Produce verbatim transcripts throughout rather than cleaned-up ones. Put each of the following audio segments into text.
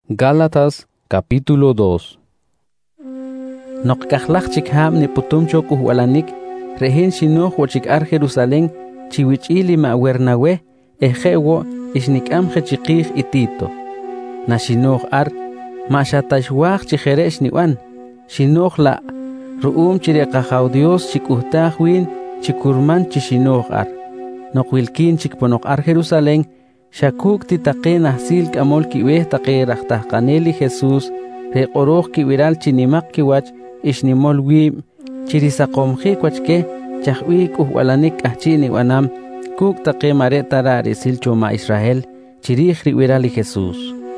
Gálatas capítulo dos. Noqkajlaj chik ham ni putumcho kuhwalanik, rehin shinoh wachik ar Jerusalén, chiwichili ma wernawe, ejewo ishnikam chiqij itito. Na shinoh ar, ma shatashwaj chijeresh niwan, shinoh la, ruum chireqajaw Dios chikuhtaj win, chikurman chishinoh ar. Noqwilkin chikponok ar Jerusalén, Shakuk titaqe nahsil kamol kiweh taqe rajtajqaneli Jesús, reqoroq kiwiral chinimaq kiwach, ishnimol wim, chirisaqomji kwachke, chahwi kuhwalanik ahchini wanam, kuk taqe maretara risil choma Israel, chirij riwirali Jesús.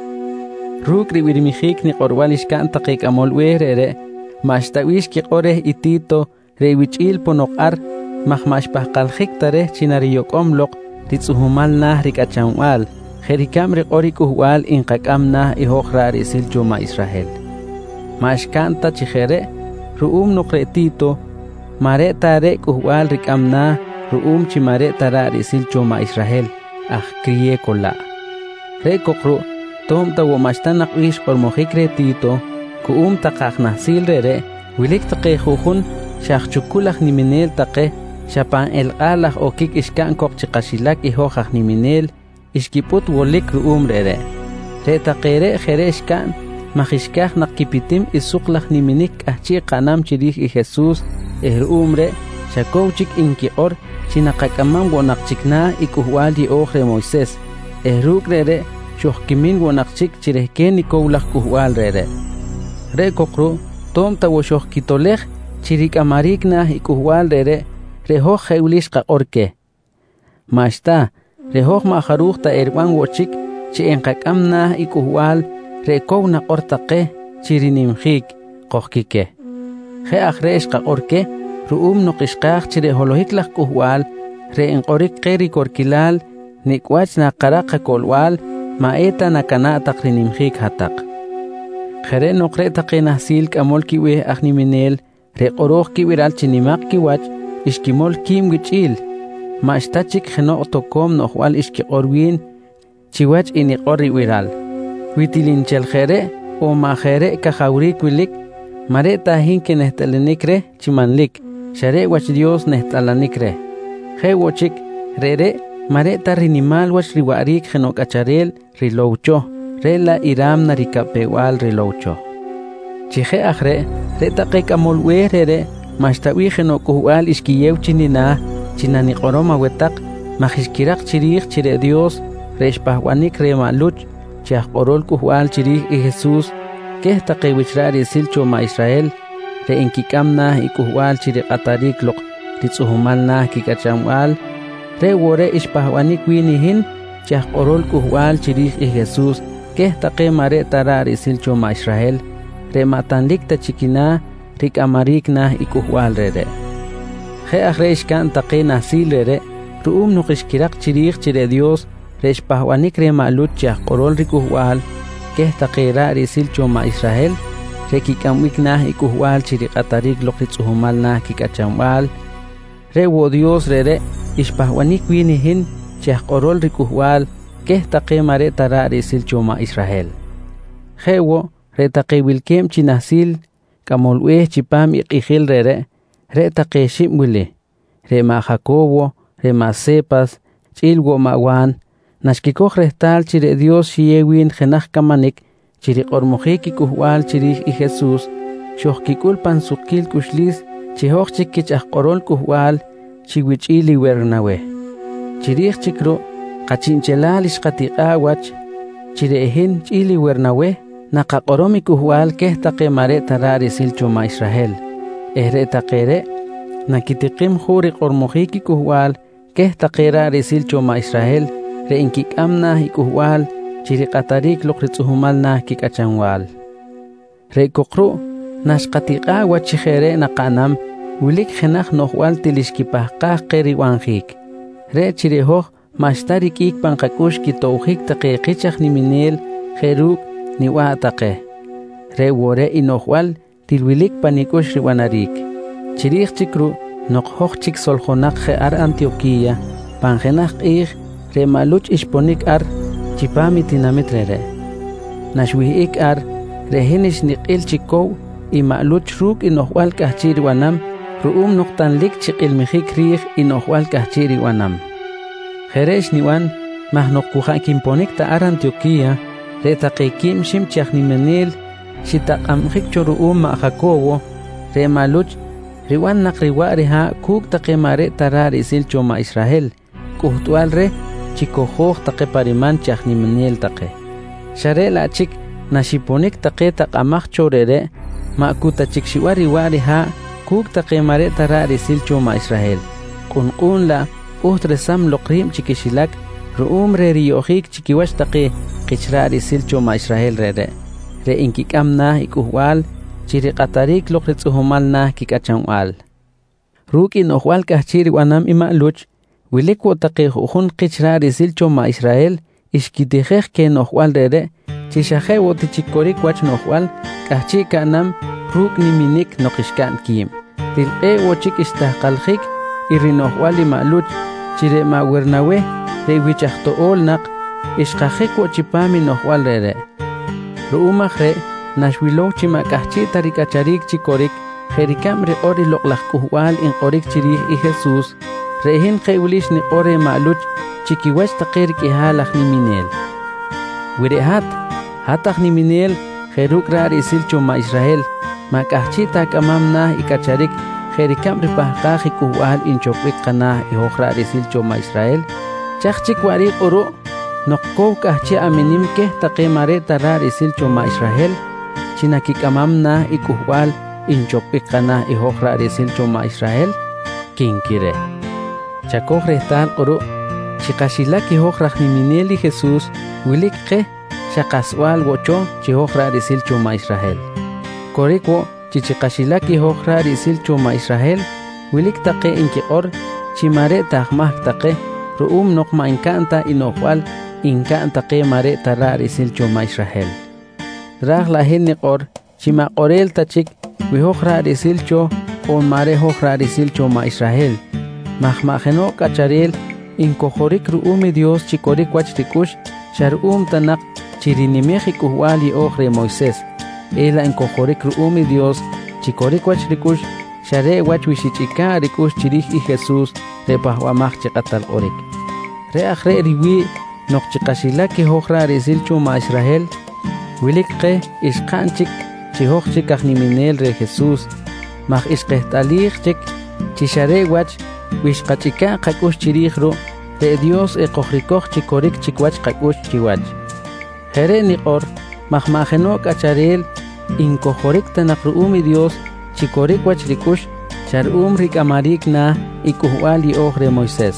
Ruk riwirimijik ni qorwalishkan taqe kamol wehrere, mashtawish ki qoreh itito, rewichil ponok ar, mahmashpahqaljik tareh chinariyokomloq, Titzuhumal nah rikachanwal, jerikam riqorikuhwal inqakam nah ihoqra risil choma Israel. Mashkanta chijere, ruum nuqretito, mareta re kuhwal rikam nah, ruum chimareta ra risil choma Israel, ah kriye kola. Re kokru, tom tawo mashtanak ish ormojik retito, kuum taqaq nahsil rere, wilik taqe jujun, shachchukulaj niminel taqe, Shapan el alaj okik ishkan kok chiqashilak ihojaj niminel, ishkiput wolik ruum rere. Retaqere jere ishkan, majishkaj nakipitim isuqlaj niminik ahchi qanam chirij i Jesús, eh ruum re, shakowchik inkior, chinaqakamam wonaqchikna ikuhwal di ojre Moisés, eh ruk rere, shohkimin wonaqchik chirejken ikowlaj kuhwal rere. Re kokru, tom tawo shohkitolej, chirik amarikna ikuhwal rere, Rehoj heulish qaorke. Mashta, rehoj maharuj ta erwan wochik, chi enqakam nah ikuhwal, rekow na qortaqe, chirinimjik, qohkike. Je ajresh qaorke, ruum noqishqaj chireholohiklah kuhwal, re enqorik qeri korkilal, nikwach na qaraqa kolwal, maeta na kanataq rinimjik hataq. Jere noqretaqe nahsil kamol kiweh ajniminel, re qoroj kiwiral chinimaq kiwach, Ishkimol kim wichil, mashtachik jeno tokom nohwal ishki orwin, chiwach iniqori wiral. Witilinchel jere, o majere kajaurik wilik, mareta hinke nehtalanikre, chimanlik, share wach Dios nehtalanikre. Je wochik, rere, mareta rinimal wach riwarik jeno kacharel, riloucho, rela iram narikapewal riloucho. Chije ajre, retaqe kamolwe rere, Mashtawi jeno kuhwal ishkiyew chinina, chinani qoroma wetak, majishkirak chirij chire Dios, reshpahwanik remaluch, chiah qorol kuhwal chirij i Jesús, keh taqe wichra risil choma Israel, re inkikam nah i kuhwal chire qatarik loq, ritzuhumal nah kikachamwal, re wore ishpahwanik winihin, chiah qorol kuhwal chirij i Jesús, keh taqe mare tara risil choma Israel, re matanlik ta chikina, Rik amarik nah ikuhwal rere. Je ajreishkan taqe nahsil rere, ruum nuqishkirak chirij chire Dios, reshpahwanik re malut chiah qorol rikuhwal, keh taqe ra risil choma Israel, rekikamwik nah ikuhwal chiri qatarik loqitzuhumal nah kikachamwal, re wo Dios rere, ishpahwanik winihin, chiah qorol rikuhwal, keh taqe mareta ra risil choma Israel. Je wo, re taqe wilkem chinahsil, Kamolweh chipam iqijil rere, re taqe shimwili, re ma Jacobo, re ma Cepas, chilwo mawan, nashkikoj rehtal chire Dios shiewin jenaj kamanik, chiri qormojik ikuhwal chirij i Jesús, shohkikul pansukil kushlis, chihoj chikich ajqorol kuhwal, chiwichili wernawe. Chirij chikro, qachinchelal ishqatiqawach, chire ehin chili wernawe, Naqaqoromi kuhwal keh taqe mareta ra risil choma Israel. Ehre taqere, nakitiqim juri qormojiki kuhwal, keh taqe ra risil choma Israel, re inkikam nah ikuhwal, chiri qatarik loqritzuhumal nah kikachanwal. Re kokru, nashqatiqa wachijere naqanam, wilik jenaj nohwal tilishkipahqaj qeri wanjik. Re chirihoj, mashtarik ik panqakush kitowjik taqe qichaj niminel, jeruk, niwa taqe. Re wore inohwal, tilwilik panikush riwanarik. Chirij chikru, noqhoj chik soljonak je ar Antioquía, panjenaj ij, re maluch ishponik ar, chipami tinamitrere. nashwihik ar rehenish niqil chikow ima'luch ruk inohwal kahchir wanam ru'um noqtan lik chiqil mijik riq inohwal kahchir wanam Jeresh niwan mahnokuja kimponik ta ar Antioquía re taqikim shim chaqnimenil shitaqamjik choru'um ma Jacobo re maluch riwan naqriwa reha kuk taqemare tarar isil choma Israel kuhtual re chikojoj taqe pariman chaqnimenil taqe share la chik nashiponik taqe taqamaj chorere ma kutachik shiwari wariha kuk taqemare tarar isil choma Israel qunqun la Utresam loqrim chikishilak ru'um re riyojik chikiwash taqi qichrar isil choma Israel re re re inkikamna ikuhwal chiri qatarik loqritzuhumal na kikachanwal rukin ohwal kahchir wanam ima'luch wilikwo taqi hujun qichrar isil choma Israel ishkitijej ken ohwal re re chishajewo tichikorik wach nohwal kahchi kanam ruk niminik noqishkan kim tilqe wochik istahqaljik irinohwal ima'luch chire ma wernawe re wichahto olnaq ishqajik wochipami nohwal rere ru'umaj re nashwilo chima kahchi tarikacharik chikorik jerikam re ori loqlaj kuhwal in qorik chirij i Jesús rehin qewlish ni qore ma'luch chikiwach taqir kihalaj niminel wirehat hataj niminel jeruk rar isil choma Israel ma kahchi takamam na ikacharik Jerikam ripahqaj kuhwal inchokbik qanah ihoqra risil choma Israel chaqchik warik uru noqqow kahchi aminim keh taqemare tarar isil choma Israel chinakikamam na ikuhwal inchokbik qanah ihoqra risil choma Israel kinkire chakoj rehtal uru chiqashilak ihoqraj nimineli Jesús wilik qeh shaqaswal wocho chihoqra risil choma Israel korikwo chichiqashilaki hoqra risil choma Israel wilik taqe inkiqor chimare taqmaj taqe ru'um noqma inkanta inohwal inkanta qe mare tarar risil choma Israel raj la hinni qor chima qorel tachik wi hoqra risil cho on mare hoqra risil choma Israel mahmajeno kacharel inkojorik ru'umi Dios chikorik wach tikush shar'um tanaq chirinimej kuhwali ohre Moisés ela enkojorik ru'umi Dios chikorik wach rikush share wach wishichika rikush chirij i Jesús repahwamaj chiqatal orik re ajre riwi noqchiqashilaki hoqra risil choma Israel wilik qe ishqanchik chihoj chikaj niminel re Jesús maj ishqehtalij chik chishare wach wishqachika qakush chirij ru re Dios eqojrikoj chikorik chikwach qakush chiwach jere niqor mahmajeno kacharel inkojorik tanaq ru'umi Dios chikorik wach rikush char'um rik'amarik na ikuhwal ioj re Moisés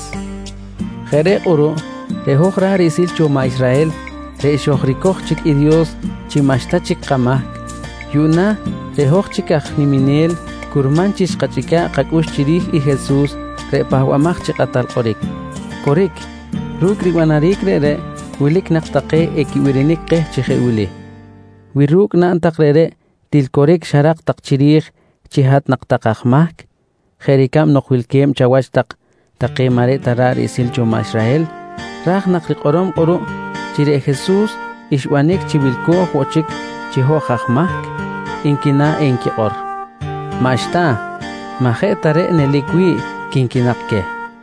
jere uru re hoqra risil choma Israel re ixojrikoj chik i Dios chimashta chik qamaj yuna re hoj chikaj niminel kurman chishqachika qakush chirij i Jesús re pahwamaj chiqatal qorik korik ruk riwanarik re re wilik naqtaqe ekiwirinik qeh chije wili wiruk na'ntaq rere tilkorik sharaq taq chirij chihat naqtaqajmak jerikam noqwilkem chawach taq taqe mare tarar isil choma Israel raj naqriqorom quru chire Jesús ishwanik chiwilkoj wochik chihojajmak inkina enkiqor mashta maje tare nelikwi kinkinaqke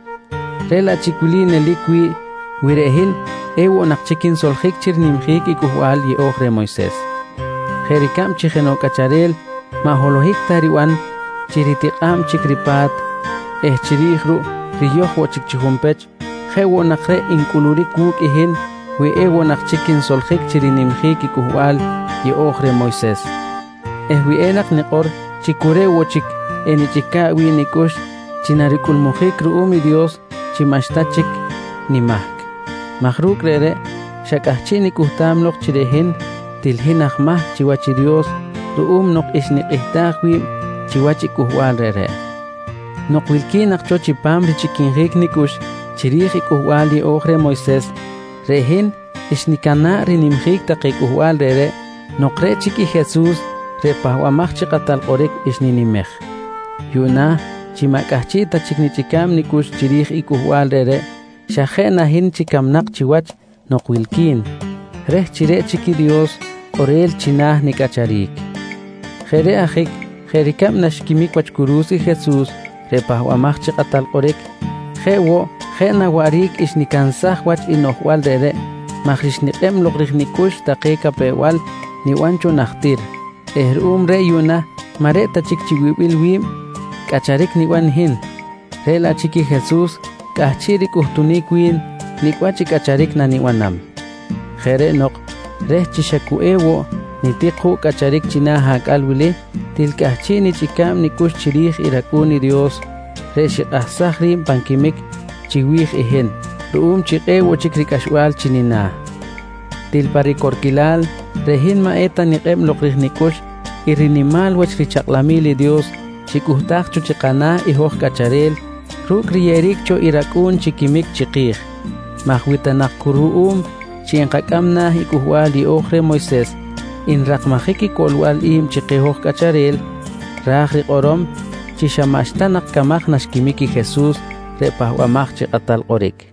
rela chikwili nelikwi wirehin ewo naqchikin soljik chirnimjik ikuhwal yeoj re Moisés jerikam chijeno kacharel maholohik tariwan chiritiqam chikripat eh chirihru riyoj wochik chijumpech jewo naqre inkulurik wuk ihin wi ewo naqchikin soljik chirinimjik ikuhwal yeoj re Moisés eh wi enaq niqor chikure wochik enichika wi nikush chinarikulmujik ru'umi Dios chimashtachik nimaj Mahruk rere shakahchini kuhtam nok chirehin tilhinaj mah chiwachi Dios ru'um nok ishniqihtajwi chiwachi kuhwal rere nok wilkinak chochipam richikinjik nikush chirij kuhwal yeoj re Moisés rehin ishnikana rinimjik taqi kuhwal rere nok re chiki Jesús re pahwamaj chiqatal qorik ishninimej yuna chimakahchi tachiknichikam nikush chirij kuhwal rere shajena hin chikamnaq chiwach noqwilkin rej chire chiki Dios orel chinah nikacharik. Jere ajik, jerikam nashkimik wachkurusi Jesús, repahwamach chiqatal qorek, jewo, jena warik ishnikansah wach inohwal dede, majrishniqem logriknikush taqeka pewal, niwancho nachtir. Ehrum re yuna, mareta chikchiwibilwim, kacharik niwan hin. Rela chiki Jesús, kahchirik uhtunikwin, nikwachi kacharik na niwanam. Jere nok, reh chishakuewo, nitiqu kacharik chinaha kalwili, tilkahchini chikam nikush chirij irakuni Dios, re shiqahsahrim pankimik, chiwij ihen, ruum chiqewo chikrikashwal chinina. Tilparikorkilal, rehin maeta niqem loqrij nikush, irinimal wach richaqlamili Dios, chikuhtakchu chiqana ihoj kacharel, ruk riyerikcho irakun chikimik chiqij. Mahwitanak kuruum, chienqakamna ikuhwal iojre Moisés, in raqmajiki kolwal im chiqihoj kacharel, rajri qorom, chishamashtanak kamaj nashkimiki Jesús, repahwamaj chiqatal qorik.